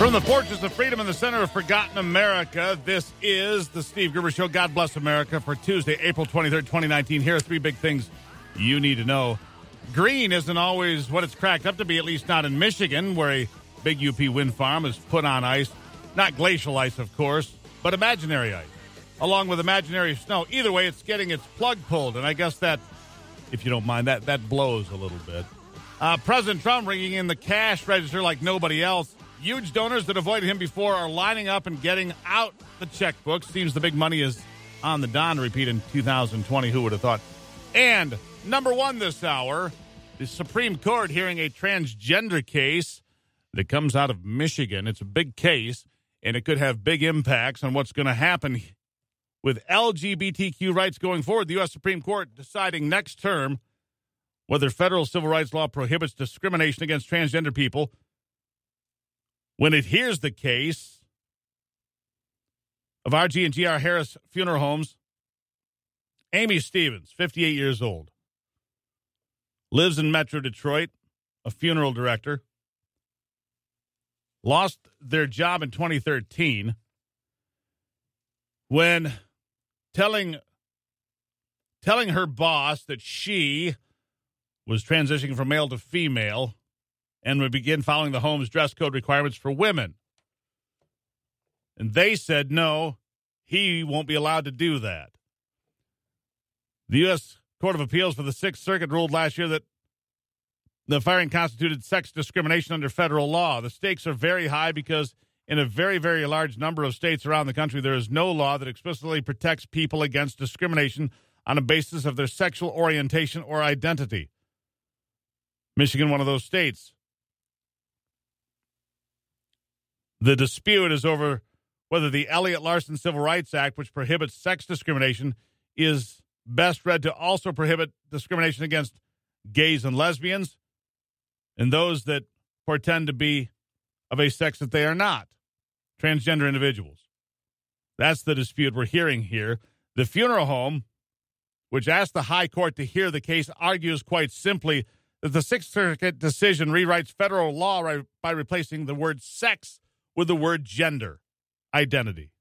From the Fortress of Freedom in the center of forgotten America, this is the Steve Gruber Show. God bless America for Tuesday, April 23rd, 2019. Here are three big things you need to know. Green isn't always what it's cracked up to be, at least not in Michigan, where a big UP wind farm is put on ice. Not glacial ice, of course, but imaginary ice, along with imaginary snow. Either way, it's getting its plug pulled, and I guess that, if you don't mind, that blows a little bit. President Trump ringing in the cash register like nobody else. Huge donors that avoided him before are lining up and getting out the checkbook. Seems the big money is on the Don to repeat in 2020. Who would have thought? And number one this hour, the Supreme Court hearing a transgender case that comes out of Michigan. It's a big case, and it could have big impacts on what's going to happen with LGBTQ rights going forward. The U.S. Supreme Court deciding next term whether federal civil rights law prohibits discrimination against transgender people. When it hears the case of RG and GR Harris Funeral Homes, Amy Stevens, 58 years old, lives in Metro Detroit, a funeral director, lost their job in 2013 when telling her boss that she was transitioning from male to female and would begin following the home's dress code requirements for women. And they said, no, he won't be allowed to do that. The U.S. Court of Appeals for the Sixth Circuit ruled last year that the firing constituted sex discrimination under federal law. The stakes are very high because in a very, very large number of states around the country, there is no law that explicitly protects people against discrimination on a basis of their sexual orientation or identity. Michigan, one of those states. The dispute is over whether the Elliott Larson Civil Rights Act, which prohibits sex discrimination, is best read to also prohibit discrimination against gays and lesbians and those that pretend to be of a sex that they are not, transgender individuals. That's the dispute we're hearing here. The funeral home, which asked the High Court to hear the case, argues quite simply that the Sixth Circuit decision rewrites federal law by replacing the word sex with the word gender identity,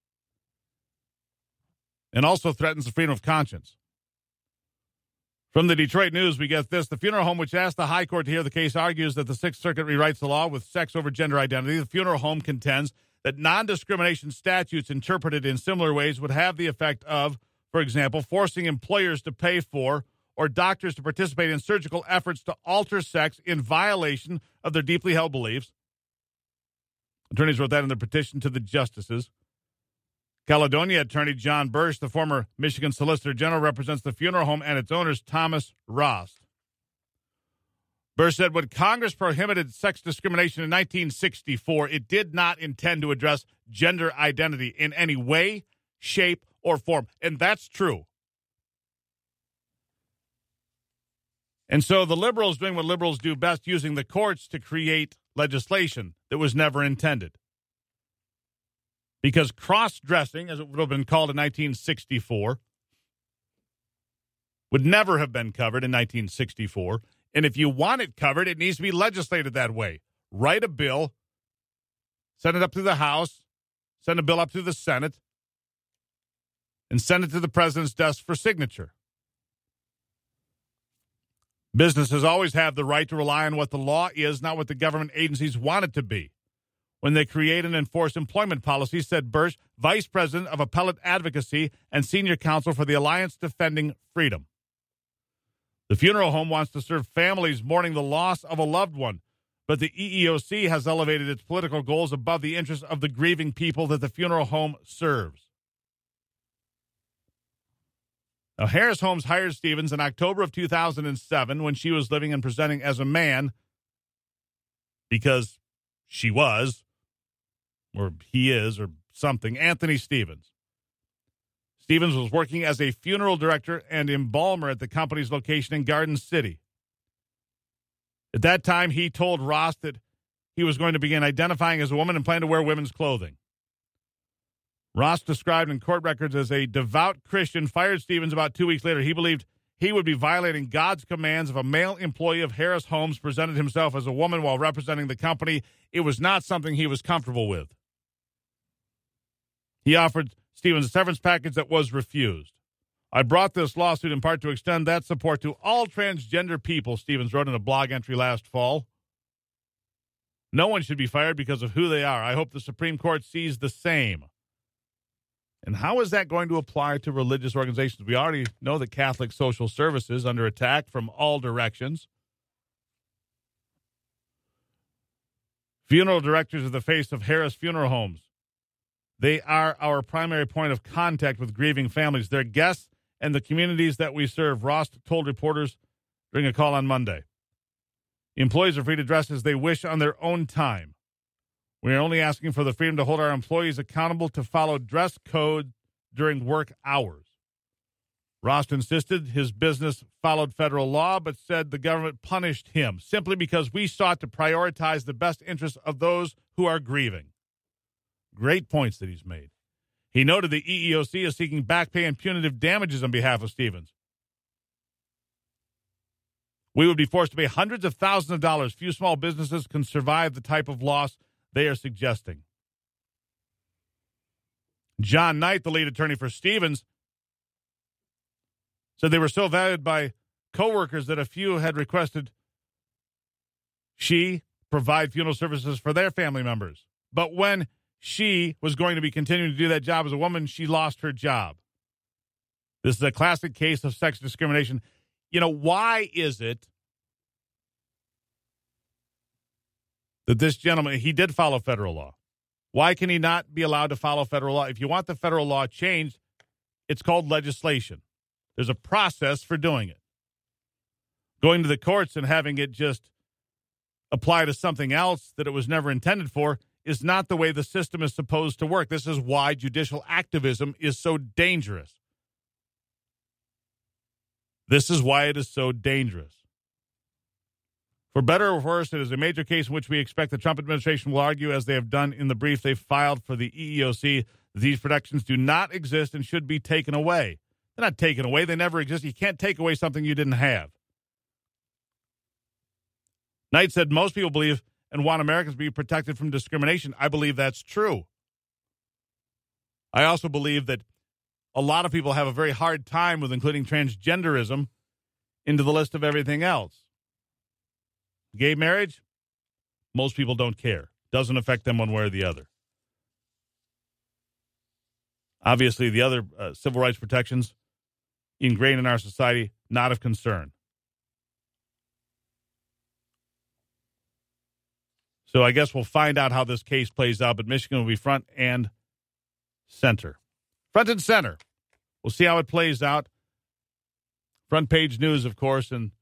and also threatens the freedom of conscience. From the Detroit News, we get this. The funeral home, which asked the High Court to hear the case, argues that the Sixth Circuit rewrites the law with sex over gender identity. The funeral home contends that non-discrimination statutes interpreted in similar ways would have the effect of, for example, forcing employers to pay for or doctors to participate in surgical efforts to alter sex in violation of their deeply held beliefs. Attorneys wrote that in their petition to the justices. Caledonia attorney John Bursch, the former Michigan Solicitor General, represents the funeral home and its owners, Thomas Rost. Bursch said when Congress prohibited sex discrimination in 1964, it did not intend to address gender identity in any way, shape, or form. And that's true. And so the liberals doing what liberals do best, using the courts to create legislation that was never intended. Because cross-dressing, as it would have been called in 1964, would never have been covered in 1964. And if you want it covered, it needs to be legislated that way. Write a bill, send it up to the House, send a bill up to the Senate, and send it to the president's desk for signature. Businesses always have the right to rely on what the law is, not what the government agencies want it to be, when they create and enforce employment policies, said Bursch, Vice President of Appellate Advocacy and Senior Counsel for the Alliance Defending Freedom. The funeral home wants to serve families mourning the loss of a loved one, but the EEOC has elevated its political goals above the interests of the grieving people that the funeral home serves. Now, Harris Homes hired Stevens in October of 2007 when she was living and presenting as a man because she was, or he is, or something, Anthony Stevens. Stevens was working as a funeral director and embalmer at the company's location in Garden City. At that time, he told Ross that he was going to begin identifying as a woman and plan to wear women's clothing. Ross, described in court records as a devout Christian, fired Stevens about 2 weeks later. He believed he would be violating God's commands if a male employee of Harris Homes presented himself as a woman while representing the company. It was not something he was comfortable with. He offered Stevens a severance package that was refused. I brought this lawsuit in part to extend that support to all transgender people, Stevens wrote in a blog entry last fall. No one should be fired because of who they are. I hope the Supreme Court sees the same. And how is that going to apply to religious organizations? We already know that Catholic Social Services under attack from all directions. Funeral directors are the face of Harris Funeral Homes. They are our primary point of contact with grieving families, their guests, and the communities that we serve, Ross told reporters during a call on Monday. Employees are free to dress as they wish on their own time. We are only asking for the freedom to hold our employees accountable to follow dress code during work hours. Rost insisted his business followed federal law, but said the government punished him simply because we sought to prioritize the best interests of those who are grieving. Great points that he's made. He noted the EEOC is seeking back pay and punitive damages on behalf of Stevens. We would be forced to pay hundreds of thousands of dollars. Few small businesses can survive the type of loss they are suggesting. John Knight, the lead attorney for Stevens, said they were so valued by coworkers that a few had requested she provide funeral services for their family members. But when she was going to be continuing to do that job as a woman, she lost her job. This is a classic case of sex discrimination. You know, why is it that this gentleman, he did follow federal law? Why can he not be allowed to follow federal law? If you want the federal law changed, it's called legislation. There's a process for doing it. Going to the courts and having it just apply to something else that it was never intended for is not the way the system is supposed to work. This is why judicial activism is so dangerous. This is why it is so dangerous. For better or worse, it is a major case in which we expect the Trump administration will argue, as they have done in the brief they filed for the EEOC, that these protections do not exist and should be taken away. They're not taken away. They never exist. You can't take away something you didn't have. Knight said most people believe and want Americans to be protected from discrimination. I believe that's true. I also believe that a lot of people have a very hard time with including transgenderism into the list of everything else. Gay marriage, most people don't care. Doesn't affect them one way or the other. Obviously, the other civil rights protections ingrained in our society, not of concern. So I guess we'll find out how this case plays out, but Michigan will be front and center. Front and center. We'll see how it plays out. Front page news, of course, and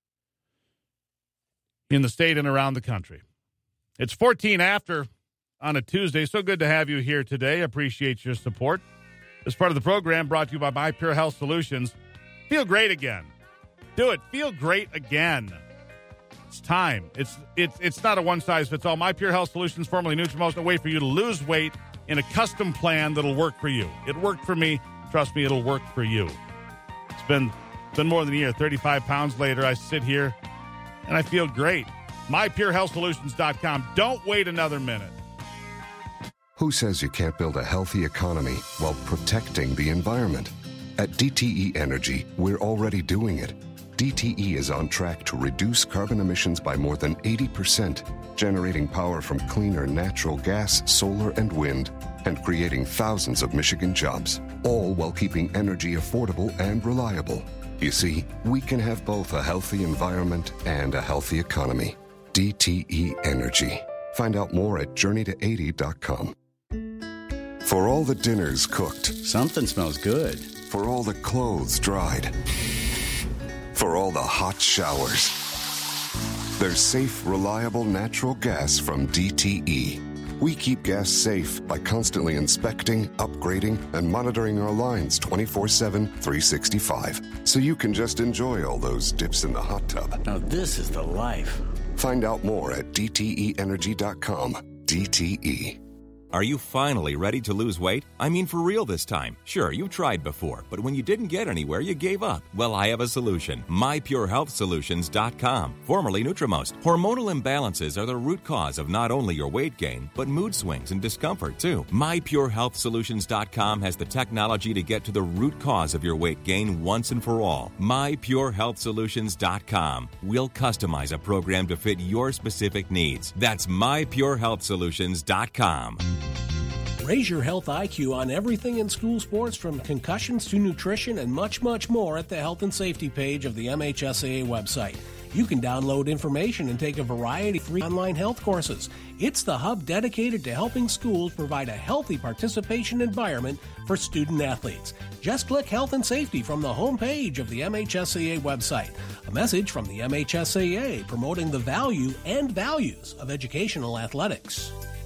in the state and around the country. It's 14 after on a Tuesday. So good to have you here today. Appreciate your support. This part of the program brought to you by My Pure Health Solutions. Feel great again. Do it. Feel great again. It's time. It's not a one-size-fits-all. My Pure Health Solutions, formerly Nutrimost, a way for you to lose weight in a custom plan that'll work for you. It worked for me. Trust me, it'll work for you. It's been more than a year. 35 pounds later, I sit here and I feel great. MyPureHealthSolutions.com. Don't wait another minute. Who says you can't build a healthy economy while protecting the environment? At DTE Energy, we're already doing it. DTE is on track to reduce carbon emissions by more than 80%, generating power from cleaner natural gas, solar, and wind, and creating thousands of Michigan jobs, all while keeping energy affordable and reliable. You see, we can have both a healthy environment and a healthy economy. DTE Energy. Find out more at journeyto80.com. For all the dinners cooked. Something smells good. For all the clothes dried. For all the hot showers. There's safe, reliable natural gas from DTE. We keep gas safe by constantly inspecting, upgrading, and monitoring our lines 24/7, 365. So you can just enjoy all those dips in the hot tub. Now this is the life. Find out more at DTEenergy.com. DTE. Are you finally ready to lose weight? I mean for real this time. Sure, you've tried before, but when you didn't get anywhere, you gave up. Well, I have a solution. MyPureHealthSolutions.com, formerly Nutrimost. Hormonal imbalances are the root cause of not only your weight gain, but mood swings and discomfort too. MyPureHealthSolutions.com has the technology to get to the root cause of your weight gain once and for all. MyPureHealthSolutions.com. We'll customize a program to fit your specific needs. That's MyPureHealthSolutions.com. Raise your health IQ on everything in school sports, from concussions to nutrition and much, much more at the health and safety page of the MHSAA website. You can download information and take a variety of free online health courses. It's the hub dedicated to helping schools provide a healthy participation environment for student athletes. Just click Health and Safety from the homepage of the MHSAA website. A message from the MHSAA promoting the value and values of educational athletics.